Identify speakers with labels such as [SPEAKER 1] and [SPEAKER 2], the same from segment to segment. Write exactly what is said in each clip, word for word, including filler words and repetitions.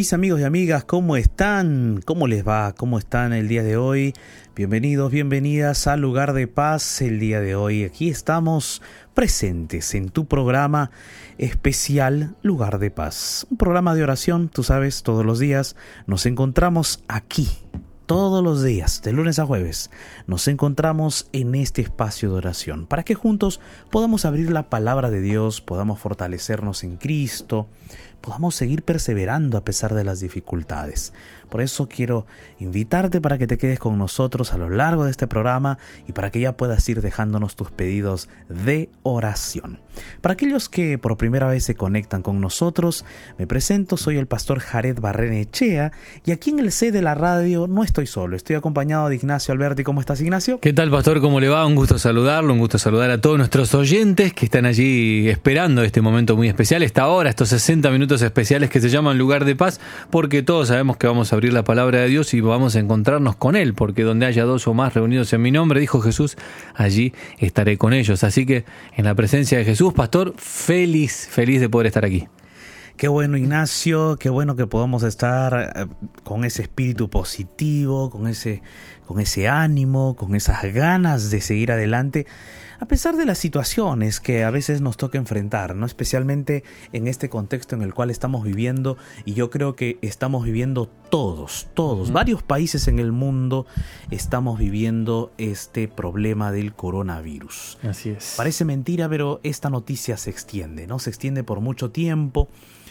[SPEAKER 1] Mis amigos y amigas, ¿cómo están? ¿Cómo les va? ¿Cómo están el día de hoy? Bienvenidos, bienvenidas al Lugar de Paz el día de hoy. Aquí estamos presentes en tu programa especial Lugar de Paz. Un programa de oración, tú sabes, todos los días nos encontramos aquí. Todos los días, de lunes a jueves, nos encontramos en este espacio de oración para que juntos podamos abrir la palabra de Dios, podamos fortalecernos en Cristo, podamos seguir perseverando a pesar de las dificultades. Por eso quiero invitarte para que te quedes con nosotros a lo largo de este programa y para que ya puedas ir dejándonos tus pedidos de oración. Para aquellos que por primera vez se conectan con nosotros, me presento, soy el pastor Jared Barrenechea y aquí en el C de la radio no estoy solo, estoy acompañado de Ignacio Alberti. ¿Cómo estás, Ignacio?
[SPEAKER 2] ¿Qué tal, pastor? ¿Cómo le va? Un gusto saludarlo, un gusto saludar a todos nuestros oyentes que están allí esperando este momento muy especial, esta hora, estos sesenta minutos especiales que se llaman Lugar de Paz, porque todos sabemos que vamos a abrir la palabra de Dios y vamos a encontrarnos con Él, porque donde haya dos o más reunidos en mi nombre, dijo Jesús, allí estaré con ellos. Así que en la presencia de Jesús, pastor, feliz, feliz de poder estar aquí.
[SPEAKER 1] Qué bueno, Ignacio, qué bueno que podamos estar con ese espíritu positivo, con ese, con ese ánimo, con esas ganas de seguir adelante, a pesar de las situaciones que a veces nos toca enfrentar, ¿no? Especialmente en este contexto en el cual estamos viviendo, y yo creo que estamos viviendo todos, todos, mm. varios países en el mundo estamos viviendo este problema del coronavirus.
[SPEAKER 2] Así es.
[SPEAKER 1] Parece mentira, pero esta noticia se extiende, ¿no? Se extiende por mucho tiempo.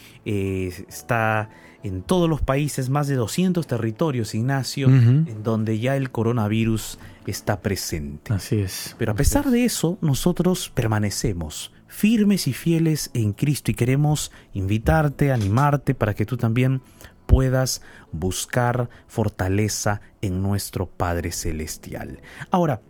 [SPEAKER 1] Eh, está en todos los países, más de doscientos territorios, Ignacio, uh-huh. en donde ya el coronavirus está presente.
[SPEAKER 2] Así es.
[SPEAKER 1] Pero a pesar de eso, nosotros permanecemos firmes y fieles en Cristo y queremos invitarte, animarte para que tú también puedas buscar fortaleza en nuestro Padre Celestial. Ahora,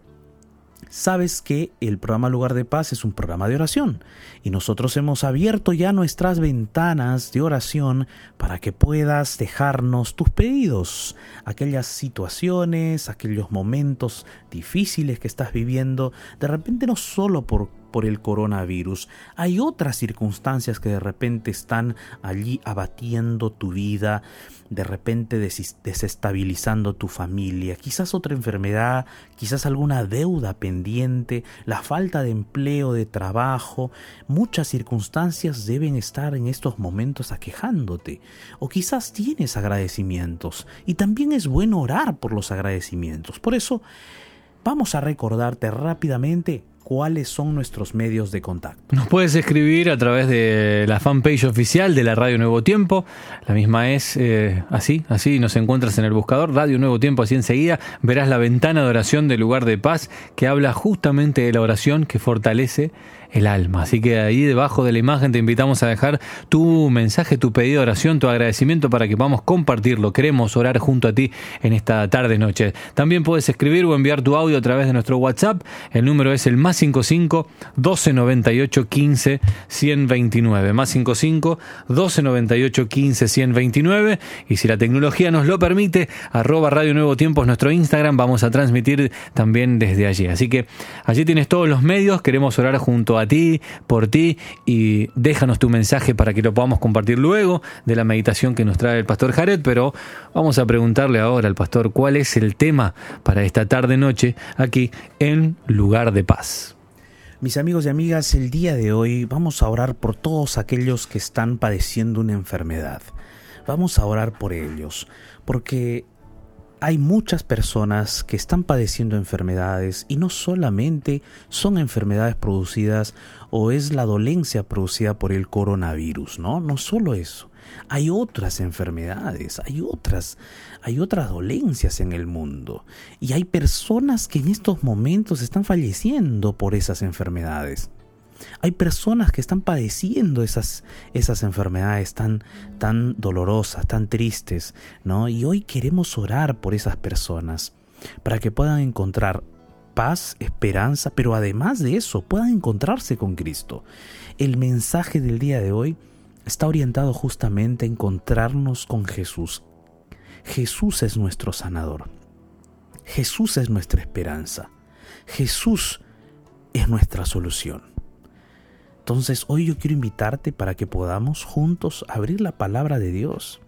[SPEAKER 1] sabes que el programa Lugar de Paz es un programa de oración y nosotros hemos abierto ya nuestras ventanas de oración para que puedas dejarnos tus pedidos, aquellas situaciones, aquellos momentos difíciles que estás viviendo, de repente no solo por por el coronavirus. Hay otras circunstancias que de repente están allí abatiendo tu vida, de repente des- desestabilizando tu familia, quizás otra enfermedad, quizás alguna deuda pendiente, la falta de empleo, de trabajo. Muchas circunstancias deben estar en estos momentos aquejándote, o quizás tienes agradecimientos y también es bueno orar por los agradecimientos. Por eso vamos a recordarte rápidamente ¿cuáles son nuestros medios de contacto?
[SPEAKER 2] Nos puedes escribir a través de la fanpage oficial de la Radio Nuevo Tiempo. La misma es eh, así, así nos encuentras en el buscador, Radio Nuevo Tiempo, así enseguida verás la ventana de oración del Lugar de Paz que habla justamente de la oración que fortalece el alma. Así que ahí debajo de la imagen te invitamos a dejar tu mensaje, tu pedido de oración, tu agradecimiento para que podamos compartirlo. Queremos orar junto a ti en esta tarde-noche. También puedes escribir o enviar tu audio a través de nuestro WhatsApp. El número es el más cinco cinco, doce noventa y ocho, quince, ciento veintinueve. Más cinco cinco, doce noventa y ocho, quince, ciento veintinueve. Y si la tecnología nos lo permite, arroba Radio Nuevo Tiempo es nuestro Instagram. Vamos a transmitir también desde allí. Así que allí tienes todos los medios. Queremos orar junto a a ti, por ti, y déjanos tu mensaje para que lo podamos compartir luego de la meditación que nos trae el pastor Jared. Pero vamos a preguntarle ahora al pastor cuál es el tema para esta tarde-noche aquí en Lugar de Paz.
[SPEAKER 1] Mis amigos y amigas, el día de hoy vamos a orar por todos aquellos que están padeciendo una enfermedad. Vamos a orar por ellos, porque hay muchas personas que están padeciendo enfermedades y no solamente son enfermedades producidas o es la dolencia producida por el coronavirus, ¿no? No solo eso. Hay otras enfermedades, hay otras, hay otras dolencias en el mundo y hay personas que en estos momentos están falleciendo por esas enfermedades. Hay personas que están padeciendo esas, esas enfermedades tan, tan dolorosas, tan tristes, ¿no? Y hoy queremos orar por esas personas para que puedan encontrar paz, esperanza, pero además de eso puedan encontrarse con Cristo. El mensaje del día de hoy está orientado justamente a encontrarnos con Jesús. Jesús es nuestro sanador. Jesús es nuestra esperanza. Jesús es nuestra solución. Entonces hoy yo quiero invitarte para que podamos juntos abrir la palabra de Dios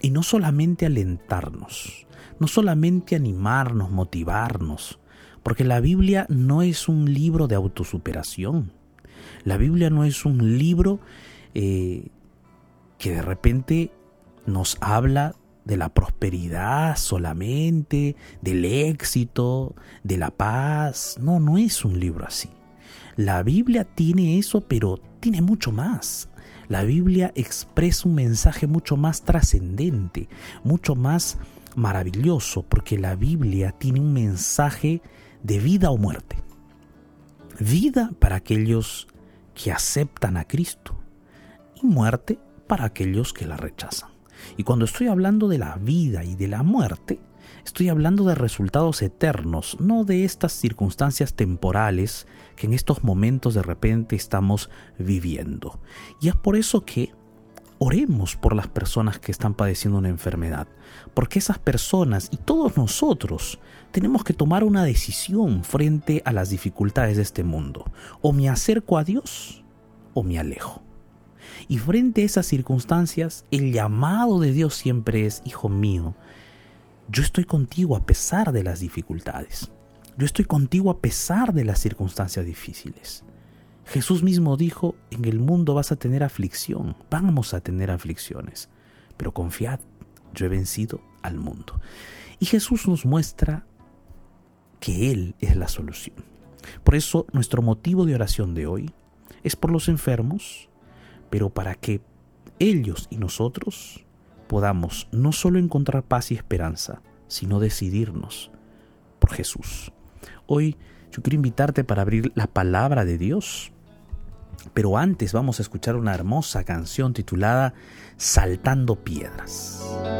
[SPEAKER 1] Y no solamente alentarnos, no solamente animarnos, motivarnos, porque la Biblia no es un libro de autosuperación. La Biblia no es un libro eh, que de repente nos habla de la prosperidad solamente, del éxito, de la paz. No, no es un libro así. La Biblia tiene eso, pero tiene mucho más. La Biblia expresa un mensaje mucho más trascendente, mucho más maravilloso, porque la Biblia tiene un mensaje de vida o muerte. Vida para aquellos que aceptan a Cristo y muerte para aquellos que la rechazan. Y cuando estoy hablando de la vida y de la muerte, estoy hablando de resultados eternos, no de estas circunstancias temporales que en estos momentos de repente estamos viviendo. Y es por eso que oremos por las personas que están padeciendo una enfermedad, porque esas personas y todos nosotros tenemos que tomar una decisión frente a las dificultades de este mundo. O me acerco a Dios o me alejo. Y frente a esas circunstancias, el llamado de Dios siempre es: hijo mío, yo estoy contigo a pesar de las dificultades. Yo estoy contigo a pesar de las circunstancias difíciles. Jesús mismo dijo: en el mundo vas a tener aflicción, vamos a tener aflicciones, pero confiad, yo he vencido al mundo. Y Jesús nos muestra que Él es la solución. Por eso nuestro motivo de oración de hoy es por los enfermos, pero para que ellos y nosotros podamos no solo encontrar paz y esperanza, sino decidirnos por Jesús. Hoy yo quiero invitarte para abrir la palabra de Dios, pero antes vamos a escuchar una hermosa canción titulada Saltando Piedras.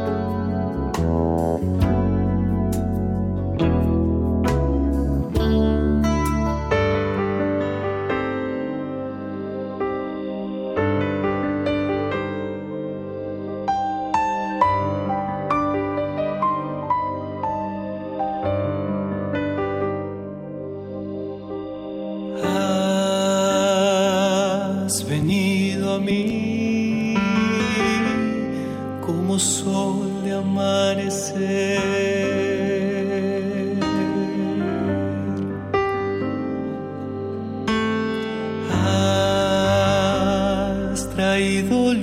[SPEAKER 3] Venido a mí como sol de amanecer, has traído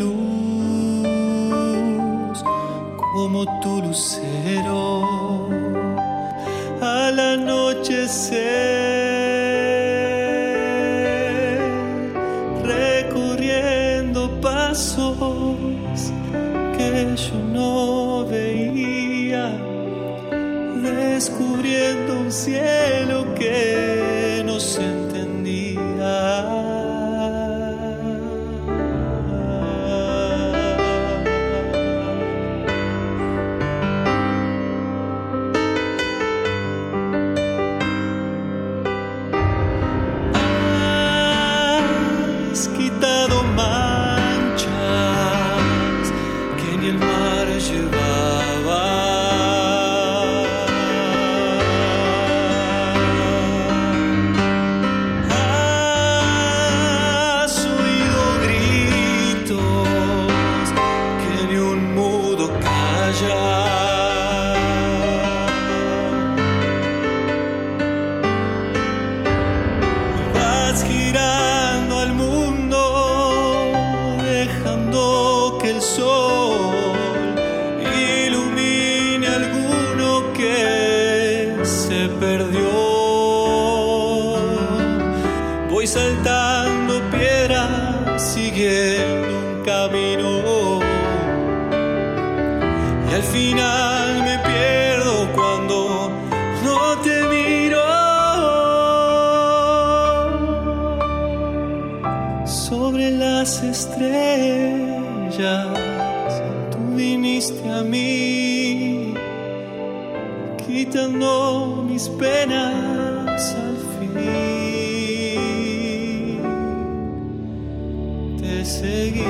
[SPEAKER 3] luz como tu lucero al anochecer. Pasos que yo no veía, descubriendo un cielo que no se entendía. Has quitado más el mar llevaba, has oído gritos que ni un mudo calla, vas girando al mundo dejando que el sol se perdió. Voy saltando piedras, siguiendo un camino, y al final me pierdo cuando no te miro. Sobre las estrellas tú viniste a mí, quitando mis penas al fin, te seguí.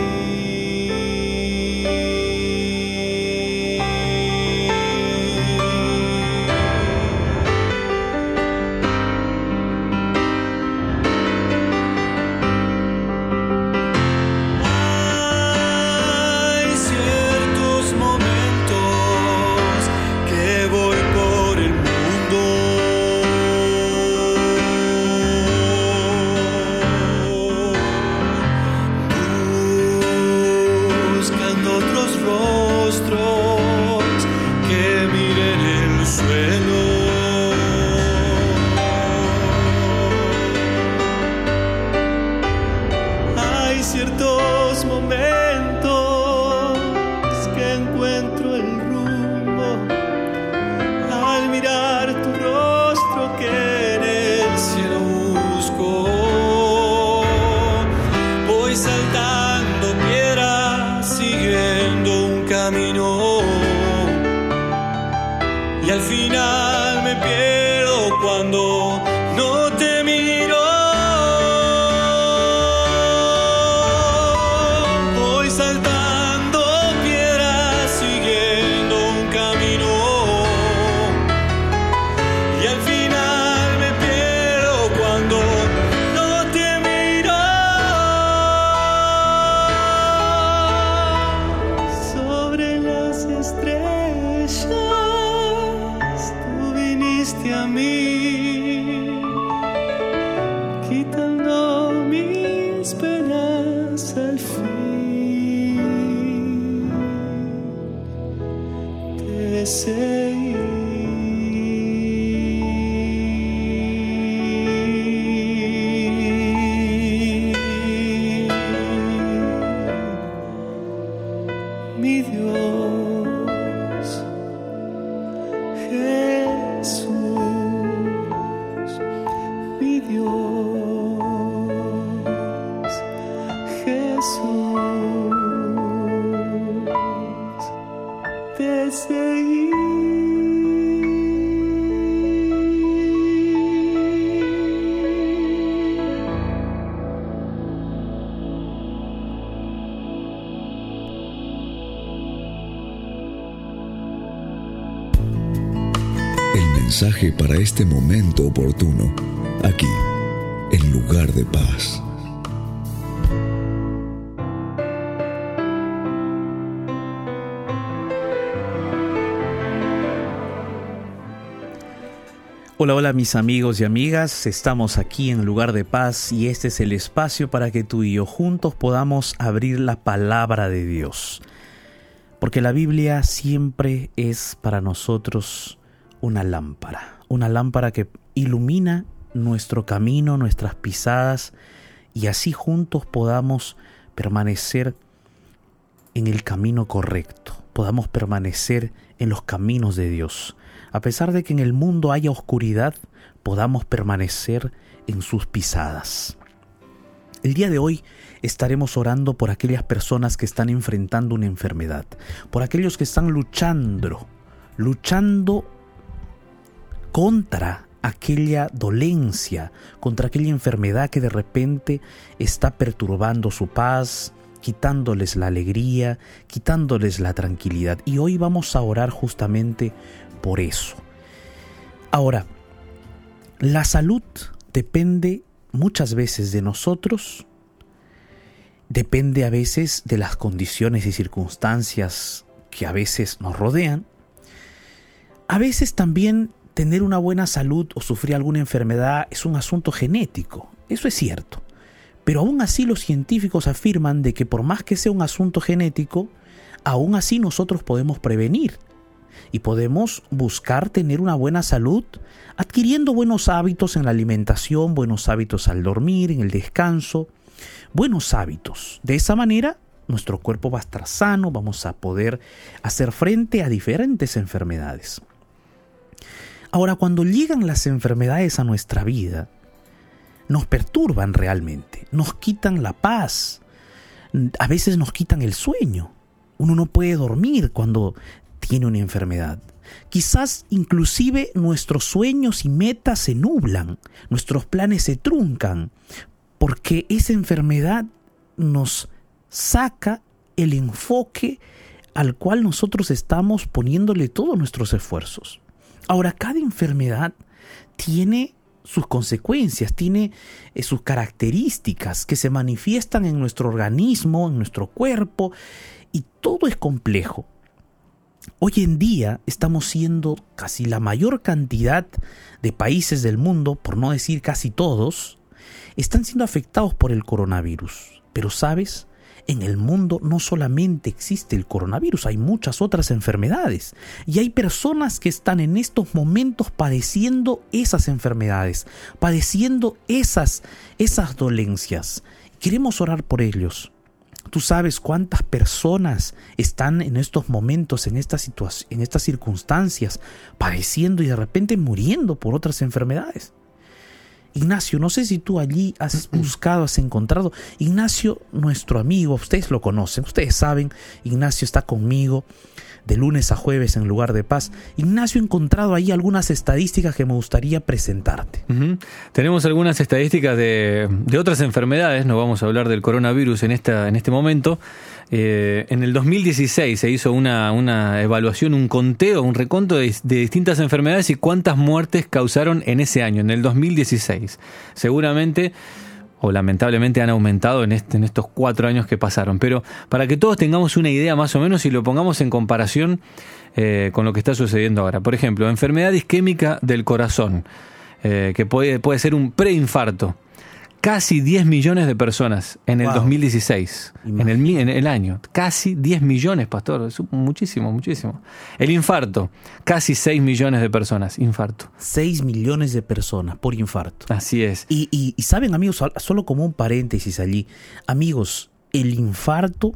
[SPEAKER 3] Hay ciertos momentos consuelo. Hay ciertos momentos que encuentro el rumbo al mirar tu rostro que en el cielo busco. Voy saltando piedras, siguiendo un camino, y al final me pierdo cuando no te miro. Voy saltando piedras, siguiendo un camino, y al final me pierdo cuando no te miro. Sobre las estrellas tú viniste a mí, quitando mis penas al fin. Te seguí. Mi Dios, Jesús, mi Dios, Jesús, te seguí.
[SPEAKER 4] El mensaje para este momento oportuno, aquí, en Lugar de Paz.
[SPEAKER 1] Hola, hola mis amigos y amigas, estamos aquí en Lugar de Paz y este es el espacio para que tú y yo juntos podamos abrir la palabra de Dios. Porque la Biblia siempre es para nosotros una lámpara, una lámpara que ilumina nuestro camino, nuestras pisadas, y así juntos podamos permanecer en el camino correcto, podamos permanecer en los caminos de Dios. A pesar de que en el mundo haya oscuridad, podamos permanecer en sus pisadas. El día de hoy estaremos orando por aquellas personas que están enfrentando una enfermedad, por aquellos que están luchando, luchando contra aquella dolencia, contra aquella enfermedad que de repente está perturbando su paz, quitándoles la alegría, quitándoles la tranquilidad. Y hoy vamos a orar justamente por eso. Ahora, la salud depende muchas veces de nosotros, depende a veces de las condiciones y circunstancias que a veces nos rodean. A veces también tener una buena salud o sufrir alguna enfermedad es un asunto genético, eso es cierto. Pero aún así los científicos afirman de que por más que sea un asunto genético, aún así nosotros podemos prevenir y podemos buscar tener una buena salud adquiriendo buenos hábitos en la alimentación, buenos hábitos al dormir, en el descanso, buenos hábitos. De esa manera nuestro cuerpo va a estar sano, vamos a poder hacer frente a diferentes enfermedades. Ahora, cuando llegan las enfermedades a nuestra vida, nos perturban realmente, nos quitan la paz, a veces nos quitan el sueño. Uno no puede dormir cuando tiene una enfermedad. Quizás inclusive nuestros sueños y metas se nublan, nuestros planes se truncan, porque esa enfermedad nos saca el enfoque al cual nosotros estamos poniéndole todos nuestros esfuerzos. Ahora, cada enfermedad tiene sus consecuencias, tiene eh, sus características que se manifiestan en nuestro organismo, en nuestro cuerpo, y todo es complejo. Hoy en día estamos siendo casi la mayor cantidad de países del mundo, por no decir casi todos, están siendo afectados por el coronavirus. Pero ¿sabes? en el mundo no solamente existe el coronavirus, hay muchas otras enfermedades. Y hay personas que están en estos momentos padeciendo esas enfermedades, padeciendo esas, esas dolencias. Queremos orar por ellos. Tú sabes cuántas personas están en estos momentos, en esta situación, en estas circunstancias, padeciendo y de repente muriendo por otras enfermedades. Ignacio, no sé si tú allí has buscado, has encontrado. Ignacio, nuestro amigo, ustedes lo conocen, ustedes saben, Ignacio está conmigo de lunes a jueves en Lugar de Paz. Ignacio, he encontrado ahí algunas estadísticas que me gustaría presentarte.
[SPEAKER 2] Uh-huh. Tenemos algunas estadísticas de, de otras enfermedades, no vamos a hablar del coronavirus en, esta, en este momento. Eh, en el dos mil dieciséis se hizo una, una evaluación, un conteo, un reconto de, de distintas enfermedades y cuántas muertes causaron en ese año, en el dos mil dieciséis. Seguramente o lamentablemente han aumentado en, este, en estos cuatro años que pasaron. Pero para que todos tengamos una idea más o menos y lo pongamos en comparación eh, con lo que está sucediendo ahora. Por ejemplo, enfermedad isquémica del corazón, eh, que puede, puede ser un preinfarto. Casi diez millones de personas en el wow. dos mil dieciséis, en el, en el año. Casi diez millones, pastor. Es muchísimo, muchísimo. El infarto, casi seis millones de personas, infarto.
[SPEAKER 1] seis millones de personas por infarto.
[SPEAKER 2] Así es.
[SPEAKER 1] Y, y, y saben, amigos, solo como un paréntesis allí. Amigos, el infarto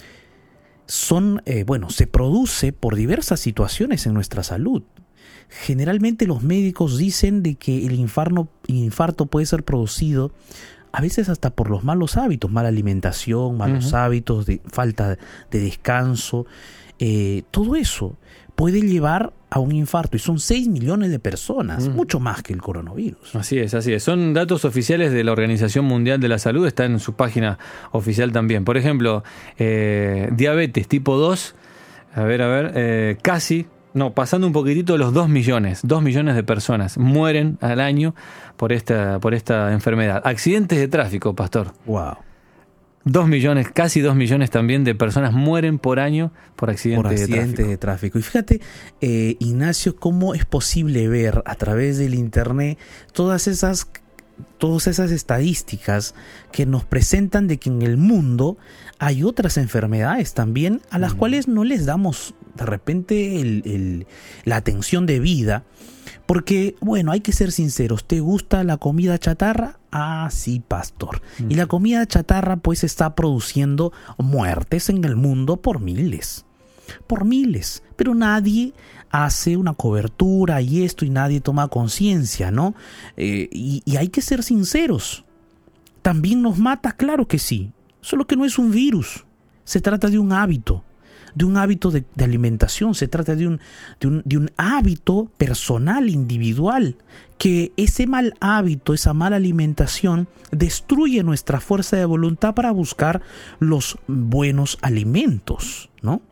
[SPEAKER 1] son, eh, bueno, se produce por diversas situaciones en nuestra salud. Generalmente los médicos dicen de que el infarto, infarto puede ser producido a veces hasta por los malos hábitos, mala alimentación, malos uh-huh. hábitos, de, falta de descanso. Eh, todo eso puede llevar a un infarto y son seis millones de personas, uh-huh. mucho más que el coronavirus.
[SPEAKER 2] Así es, así es. Son datos oficiales de la Organización Mundial de la Salud, está en su página oficial también. Por ejemplo, eh, diabetes tipo dos, a ver, a ver, eh, casi... No, pasando un poquitito los dos millones, dos millones de personas mueren al año por esta, por esta enfermedad. Accidentes de tráfico, pastor.
[SPEAKER 1] Wow.
[SPEAKER 2] Dos millones, casi dos millones también de personas mueren por año por accidentes,
[SPEAKER 1] por accidentes
[SPEAKER 2] de, tráfico.
[SPEAKER 1] de tráfico. Y fíjate, eh, Ignacio, cómo es posible ver a través del internet todas esas todas esas estadísticas que nos presentan de que en el mundo hay otras enfermedades también a las mm. cuales no les damos de repente el, el, la atención debida, porque bueno, hay que ser sinceros, ¿te gusta la comida chatarra? Ah, sí, pastor. Mm. Y la comida chatarra pues está produciendo muertes en el mundo por miles, por miles, pero nadie hace una cobertura y esto y nadie toma conciencia, ¿no? Eh, y, y hay que ser sinceros. ¿También nos mata? Claro que sí. Solo que no es un virus. Se trata de un hábito. De un hábito de, de alimentación. Se trata de un, de, un, de un hábito personal, individual. Que ese mal hábito, esa mala alimentación, destruye nuestra fuerza de voluntad para buscar los buenos alimentos, ¿no?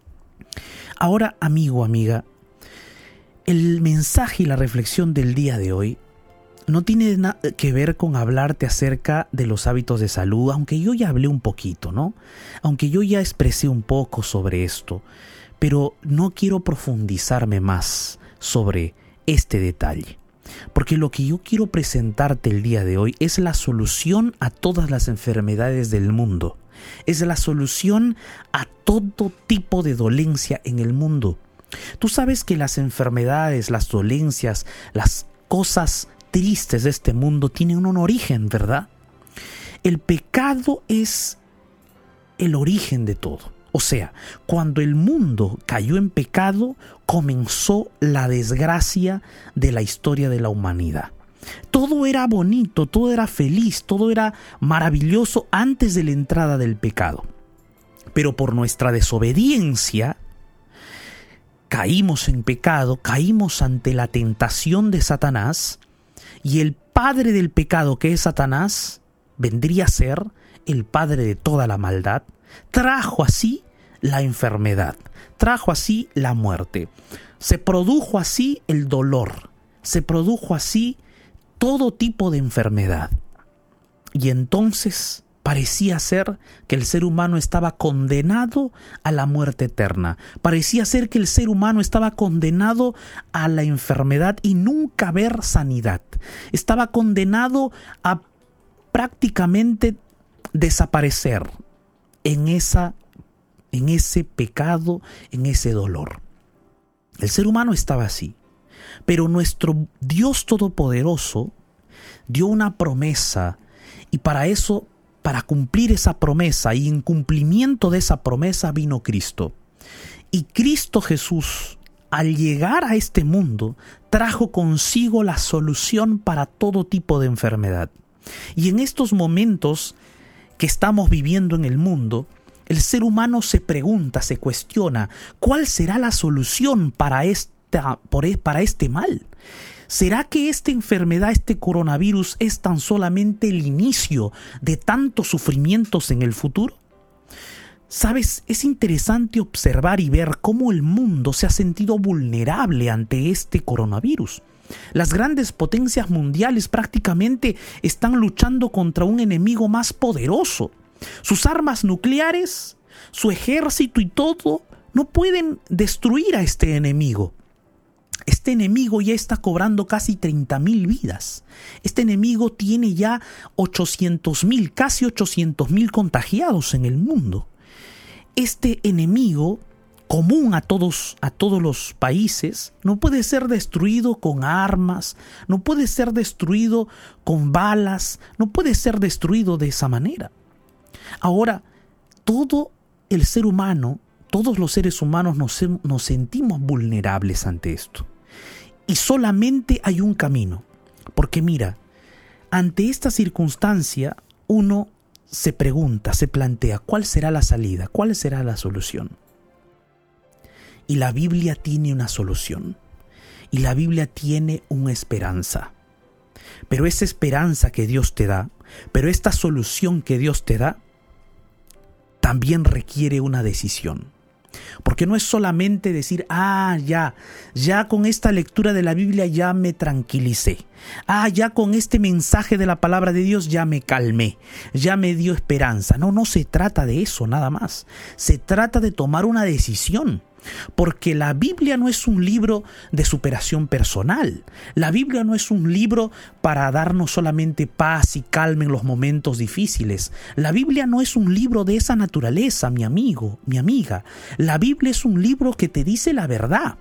[SPEAKER 1] Ahora, amigo, amiga, el mensaje y la reflexión del día de hoy no tiene nada que ver con hablarte acerca de los hábitos de salud, aunque yo ya hablé un poquito, ¿no? Aunque yo ya expresé un poco sobre esto, pero no quiero profundizarme más sobre este detalle. Porque lo que yo quiero presentarte el día de hoy es la solución a todas las enfermedades del mundo. Es la solución a todo tipo de dolencia en el mundo. Tú sabes que las enfermedades, las dolencias, las cosas tristes de este mundo tienen un origen, ¿verdad? El pecado es el origen de todo. O sea, cuando el mundo cayó en pecado, comenzó la desgracia de la historia de la humanidad. Todo era bonito, todo era feliz, todo era maravilloso antes de la entrada del pecado. Pero por nuestra desobediencia, caímos en pecado, caímos ante la tentación de Satanás, y el padre del pecado, que es Satanás, vendría a ser el padre de toda la maldad, trajo así la enfermedad, trajo así la muerte, se produjo así el dolor, se produjo así todo tipo de enfermedad. Y entonces parecía ser que el ser humano estaba condenado a la muerte eterna. Parecía ser que el ser humano estaba condenado a la enfermedad y nunca ver sanidad. Estaba condenado a prácticamente desaparecer. en, esa, en ese pecado, en ese dolor. El ser humano estaba así, pero nuestro Dios Todopoderoso dio una promesa, y para eso, para cumplir esa promesa y en cumplimiento de esa promesa vino Cristo. Y Cristo Jesús, al llegar a este mundo, trajo consigo la solución para todo tipo de enfermedad. Y en estos momentos que estamos viviendo en el mundo, el ser humano se pregunta, se cuestiona, ¿cuál será la solución para, esta, para este mal? ¿Será que esta enfermedad, este coronavirus, es tan solamente el inicio de tantos sufrimientos en el futuro? Sabes, es interesante observar y ver cómo el mundo se ha sentido vulnerable ante este coronavirus. Las grandes potencias mundiales prácticamente están luchando contra un enemigo más poderoso. Sus armas nucleares, su ejército y todo no pueden destruir a este enemigo. Este enemigo ya está cobrando casi treinta mil vidas. Este enemigo tiene ya ochocientos mil, casi ochocientos mil contagiados en el mundo. Este enemigo, común a todos, a todos los países, no puede ser destruido con armas, no puede ser destruido con balas, no puede ser destruido de esa manera. Ahora, todo el ser humano, todos los seres humanos nos, nos sentimos vulnerables ante esto. Y solamente hay un camino. Porque mira, ante esta circunstancia, uno se pregunta, se plantea, ¿cuál será la salida? ¿Cuál será la solución? Y la Biblia tiene una solución. Y la Biblia tiene una esperanza. Pero esa esperanza que Dios te da, pero esta solución que Dios te da, también requiere una decisión. Porque no es solamente decir, ah, ya, ya con esta lectura de la Biblia ya me tranquilicé. Ah, ya con este mensaje de la palabra de Dios ya me calmé, ya me dio esperanza. No, no se trata de eso nada más. Se trata de tomar una decisión. Porque la Biblia no es un libro de superación personal. La Biblia no es un libro para darnos solamente paz y calma en los momentos difíciles. La Biblia no es un libro de esa naturaleza, mi amigo, mi amiga. La Biblia es un libro que te dice la verdad.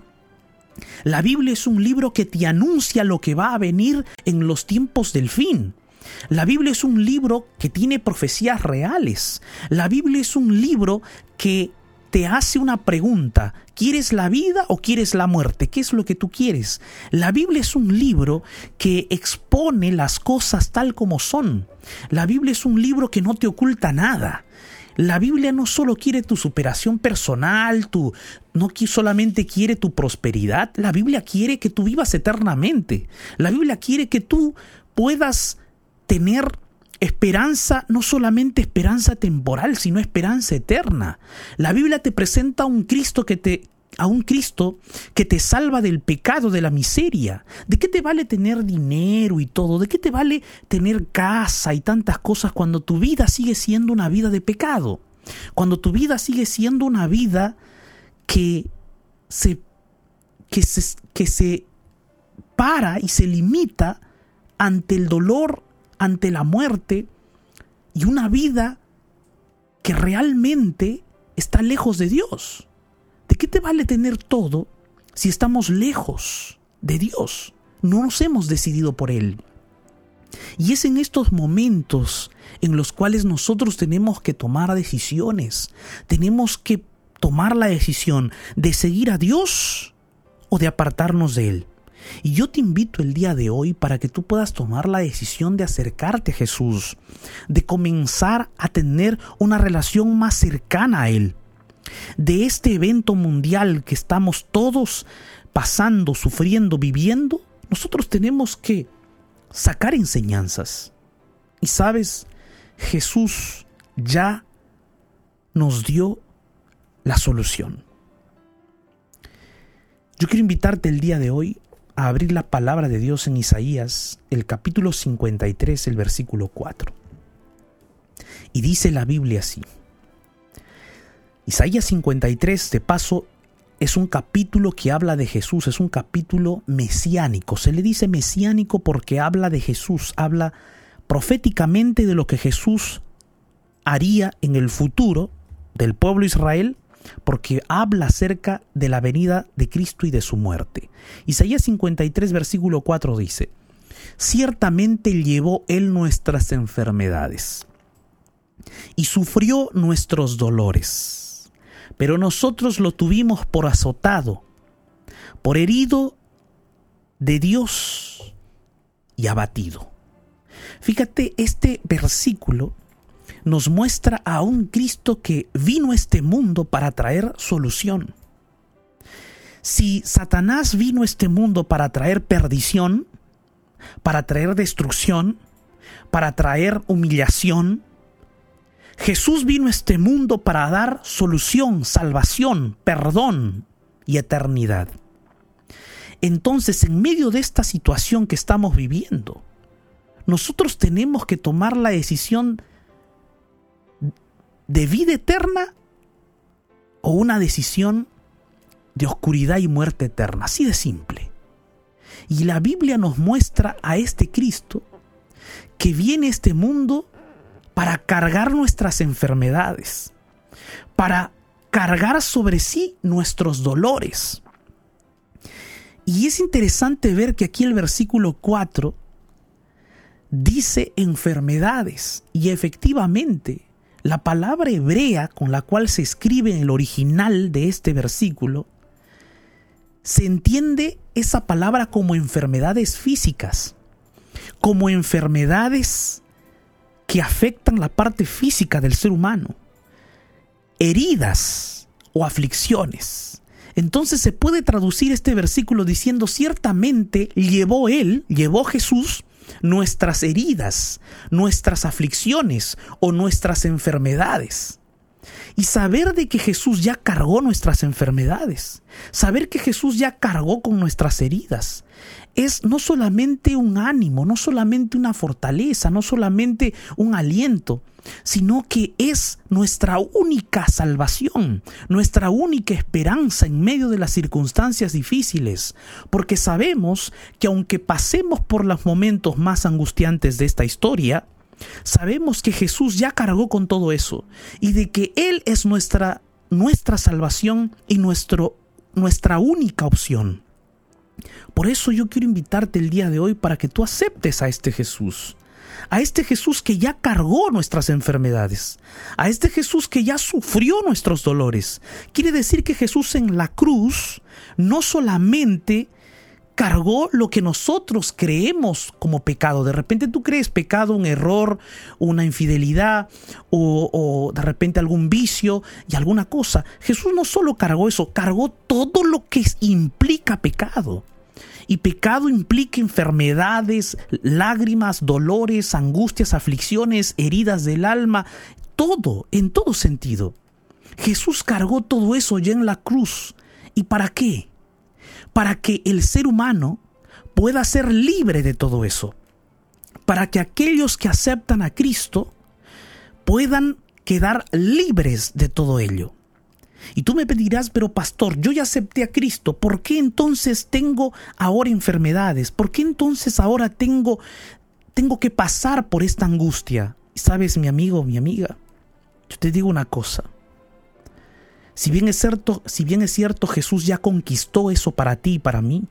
[SPEAKER 1] La Biblia es un libro que te anuncia lo que va a venir en los tiempos del fin. La Biblia es un libro que tiene profecías reales. La Biblia es un libro que te hace una pregunta: ¿quieres la vida o quieres la muerte? ¿Qué es lo que tú quieres? La Biblia es un libro que expone las cosas tal como son. La Biblia es un libro que no te oculta nada. La Biblia no solo quiere tu superación personal, tu, no solamente quiere tu prosperidad. La Biblia quiere que tú vivas eternamente. La Biblia quiere que tú puedas tener esperanza, no solamente esperanza temporal, sino esperanza eterna. La Biblia te presenta a un Cristo que te, a un Cristo que te salva del pecado, de la miseria. ¿De qué te vale tener dinero y todo? ¿De qué te vale tener casa y tantas cosas cuando tu vida sigue siendo una vida de pecado? Cuando tu vida sigue siendo una vida que se, que se, que se para y se limita ante el dolor, ante la muerte, y una vida que realmente está lejos de Dios. ¿De qué te vale tener todo si estamos lejos de Dios? No nos hemos decidido por Él. Y es en estos momentos en los cuales nosotros tenemos que tomar decisiones. Tenemos que tomar la decisión de seguir a Dios o de apartarnos de Él. Y yo te invito el día de hoy para que tú puedas tomar la decisión de acercarte a Jesús, de comenzar a tener una relación más cercana a Él. De este evento mundial que estamos todos pasando, sufriendo, viviendo, nosotros tenemos que sacar enseñanzas. Y sabes, Jesús ya nos dio la solución. Yo quiero invitarte el día de hoy a abrir la palabra de Dios en Isaías, el capítulo cincuenta y tres, el versículo cuatro. Y dice la Biblia así. Isaías cincuenta y tres, de paso, es un capítulo que habla de Jesús, es un capítulo mesiánico. Se le dice mesiánico porque habla de Jesús, habla proféticamente de lo que Jesús haría en el futuro del pueblo de Israel, porque habla acerca de la venida de Cristo y de su muerte. Isaías cincuenta y tres, versículo cuatro dice: ciertamente llevó él nuestras enfermedades y sufrió nuestros dolores, pero nosotros lo tuvimos por azotado, por herido de Dios y abatido. Fíjate, este versículo nos muestra a un Cristo que vino a este mundo para traer solución. Si Satanás vino a este mundo para traer perdición, para traer destrucción, para traer humillación, Jesús vino a este mundo para dar solución, salvación, perdón y eternidad. Entonces, en medio de esta situación que estamos viviendo, nosotros tenemos que tomar la decisión de vida eterna o una decisión de oscuridad y muerte eterna, así de simple. Y la Biblia nos muestra a este Cristo que viene a este mundo para cargar nuestras enfermedades, para cargar sobre sí nuestros dolores. Y es interesante ver que aquí el versículo cuatro dice enfermedades, y efectivamente la palabra hebrea con la cual se escribe en el original de este versículo, se entiende esa palabra como enfermedades físicas, como enfermedades que afectan la parte física del ser humano, heridas o aflicciones. Entonces se puede traducir este versículo diciendo: ciertamente llevó él, llevó Jesús, nuestras heridas, nuestras aflicciones o nuestras enfermedades. Y saber de que Jesús ya cargó nuestras enfermedades, saber que Jesús ya cargó con nuestras heridas, es no solamente un ánimo, no solamente una fortaleza, no solamente un aliento, sino que es nuestra única salvación, nuestra única esperanza en medio de las circunstancias difíciles, porque sabemos que aunque pasemos por los momentos más angustiantes de esta historia, sabemos que Jesús ya cargó con todo eso y de que Él es nuestra, nuestra salvación y nuestro, nuestra única opción. Por eso yo quiero invitarte el día de hoy para que tú aceptes a este Jesús, a este Jesús que ya cargó nuestras enfermedades, a este Jesús que ya sufrió nuestros dolores. Quiere decir que Jesús en la cruz no solamente cargó lo que nosotros creemos como pecado. De repente tú crees pecado, un error, una infidelidad o, o de repente algún vicio y alguna cosa. Jesús no solo cargó eso, cargó todo lo que implica pecado. Y pecado implica enfermedades, lágrimas, dolores, angustias, aflicciones, heridas del alma, todo, en todo sentido. Jesús cargó todo eso ya en la cruz. ¿Y para qué? Para que el ser humano pueda ser libre de todo eso. Para que aquellos que aceptan a Cristo puedan quedar libres de todo ello. Y tú me pedirás: pero pastor, yo ya acepté a Cristo, ¿por qué entonces tengo ahora enfermedades? ¿Por qué entonces ahora tengo, tengo que pasar por esta angustia? Y sabes, mi amigo, mi amiga, yo te digo una cosa. Si bien es cierto, si bien es cierto, Jesús ya conquistó eso para ti y para mí,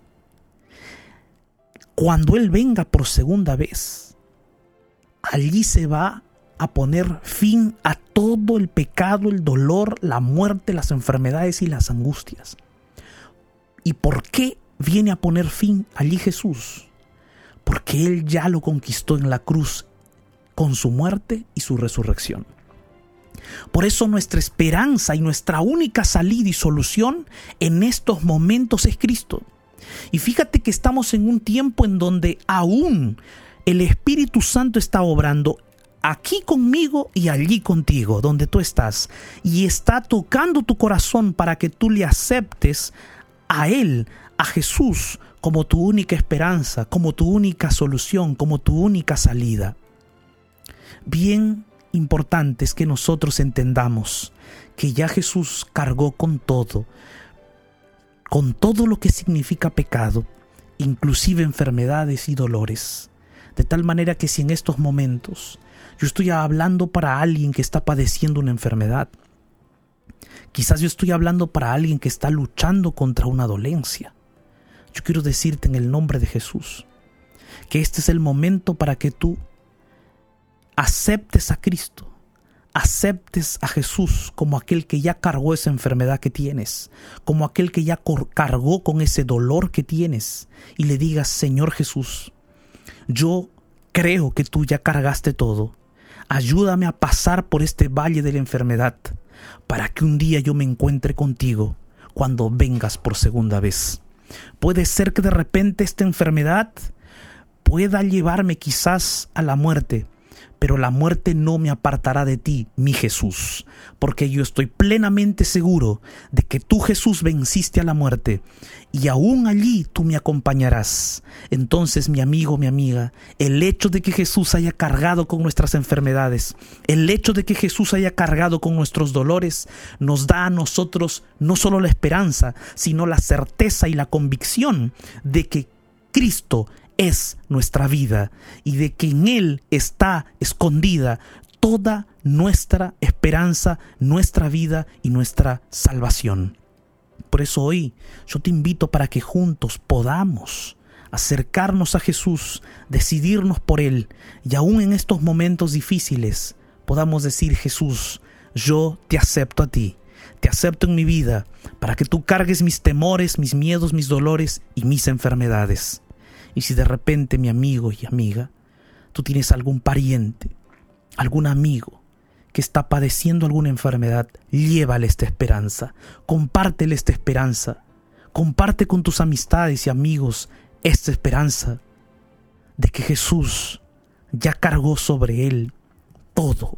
[SPEAKER 1] cuando Él venga por segunda vez, allí se va a poner fin a todo el pecado, el dolor, la muerte, las enfermedades y las angustias. ¿Y por qué viene a poner fin allí Jesús? Porque Él ya lo conquistó en la cruz con su muerte y su resurrección. Por eso nuestra esperanza y nuestra única salida y solución en estos momentos es Cristo. Y fíjate que estamos en un tiempo en donde aún el Espíritu Santo está obrando aquí conmigo y allí contigo, donde tú estás, y está tocando tu corazón para que tú le aceptes a Él, a Jesús, como tu única esperanza, como tu única solución, como tu única salida. Bien importante es que nosotros entendamos que ya Jesús cargó con todo, con todo lo que significa pecado, inclusive enfermedades y dolores, de tal manera que si en estos momentos Yo estoy hablando para alguien que está padeciendo una enfermedad. Quizás yo estoy hablando para alguien que está luchando contra una dolencia. Yo quiero decirte en el nombre de Jesús que este es el momento para que tú aceptes a Cristo, aceptes a Jesús como aquel que ya cargó esa enfermedad que tienes, como aquel que ya cargó con ese dolor que tienes, y le digas: Señor Jesús, yo creo que tú ya cargaste todo. Ayúdame a pasar por este valle de la enfermedad para que un día yo me encuentre contigo cuando vengas por segunda vez. Puede ser que de repente esta enfermedad pueda llevarme quizás a la muerte, pero la muerte no me apartará de ti, mi Jesús, porque yo estoy plenamente seguro de que tú, Jesús, venciste a la muerte y aún allí tú me acompañarás. Entonces, mi amigo, mi amiga, el hecho de que Jesús haya cargado con nuestras enfermedades, el hecho de que Jesús haya cargado con nuestros dolores, nos da a nosotros no solo la esperanza, sino la certeza y la convicción de que Cristo es nuestra vida y de que en Él está escondida toda nuestra esperanza, nuestra vida y nuestra salvación. Por eso hoy yo te invito para que juntos podamos acercarnos a Jesús, decidirnos por Él, y aún en estos momentos difíciles podamos decir: Jesús, yo te acepto a ti, te acepto en mi vida, para que tú cargues mis temores, mis miedos, mis dolores y mis enfermedades. Y si de repente, mi amigo y amiga, tú tienes algún pariente, algún amigo que está padeciendo alguna enfermedad, llévale esta esperanza, compártele esta esperanza, comparte con tus amistades y amigos esta esperanza de que Jesús ya cargó sobre él todo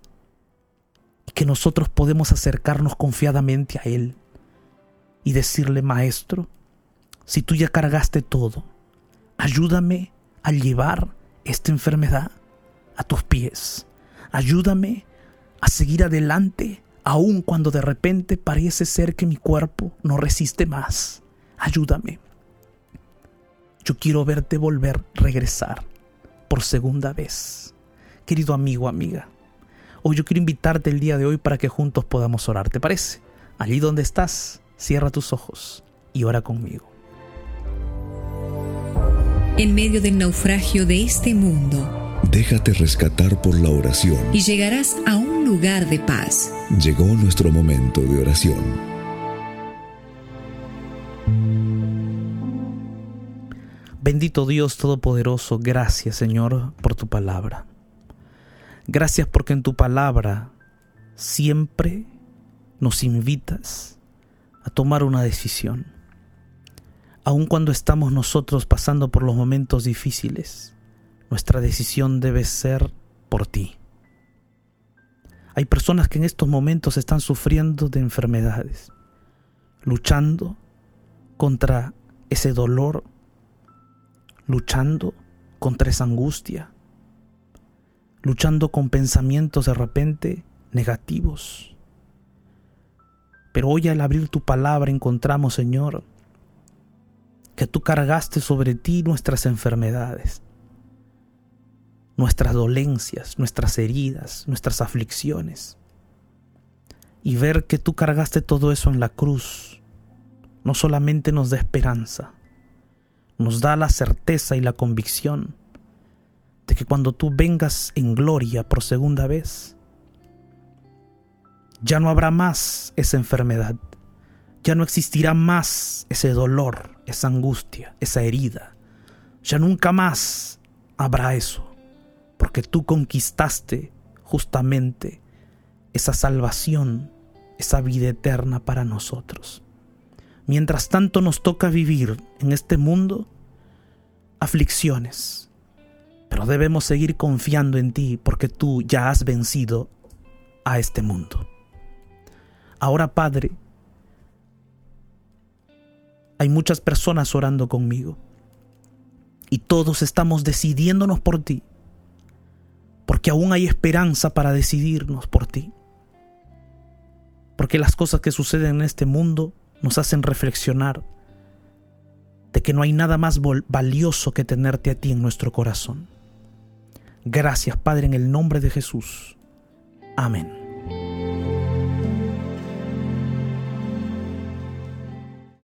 [SPEAKER 1] y que nosotros podemos acercarnos confiadamente a Él y decirle: Maestro, si tú ya cargaste todo, ayúdame a llevar esta enfermedad a tus pies. Ayúdame a seguir adelante, aun cuando de repente parece ser que mi cuerpo no resiste más. Ayúdame. Yo quiero verte volver, regresar por segunda vez. Querido amigo, amiga, hoy yo quiero invitarte el día de hoy para que juntos podamos orar. ¿Te parece? Allí donde estás, cierra tus ojos y ora conmigo.
[SPEAKER 5] En medio del naufragio de este mundo,
[SPEAKER 4] déjate rescatar por la oración
[SPEAKER 5] y llegarás a un lugar de paz.
[SPEAKER 4] Llegó nuestro momento de oración.
[SPEAKER 1] Bendito Dios Todopoderoso, gracias, Señor, por tu palabra. Gracias porque en tu palabra siempre nos invitas a tomar una decisión. Aun cuando estamos nosotros pasando por los momentos difíciles, nuestra decisión debe ser por ti. Hay personas que en estos momentos están sufriendo de enfermedades, luchando contra ese dolor, luchando contra esa angustia, luchando con pensamientos de repente negativos. Pero hoy, al abrir tu palabra, encontramos, Señor, que tú cargaste sobre ti nuestras enfermedades, nuestras dolencias, nuestras heridas, nuestras aflicciones. Y ver que tú cargaste todo eso en la cruz no solamente nos da esperanza, nos da la certeza y la convicción de que cuando tú vengas en gloria por segunda vez, ya no habrá más esa enfermedad, ya no existirá más ese dolor, esa angustia, esa herida. Ya nunca más habrá eso, porque tú conquistaste justamente esa salvación, esa vida eterna para nosotros. Mientras tanto nos toca vivir en este mundo aflicciones, pero debemos seguir confiando en ti porque tú ya has vencido a este mundo. Ahora, Padre, hay muchas personas orando conmigo y todos estamos decidiéndonos por ti, porque aún hay esperanza para decidirnos por ti, porque las cosas que suceden en este mundo nos hacen reflexionar de que no hay nada más valioso que tenerte a ti en nuestro corazón. Gracias, Padre, en el nombre de Jesús. Amén.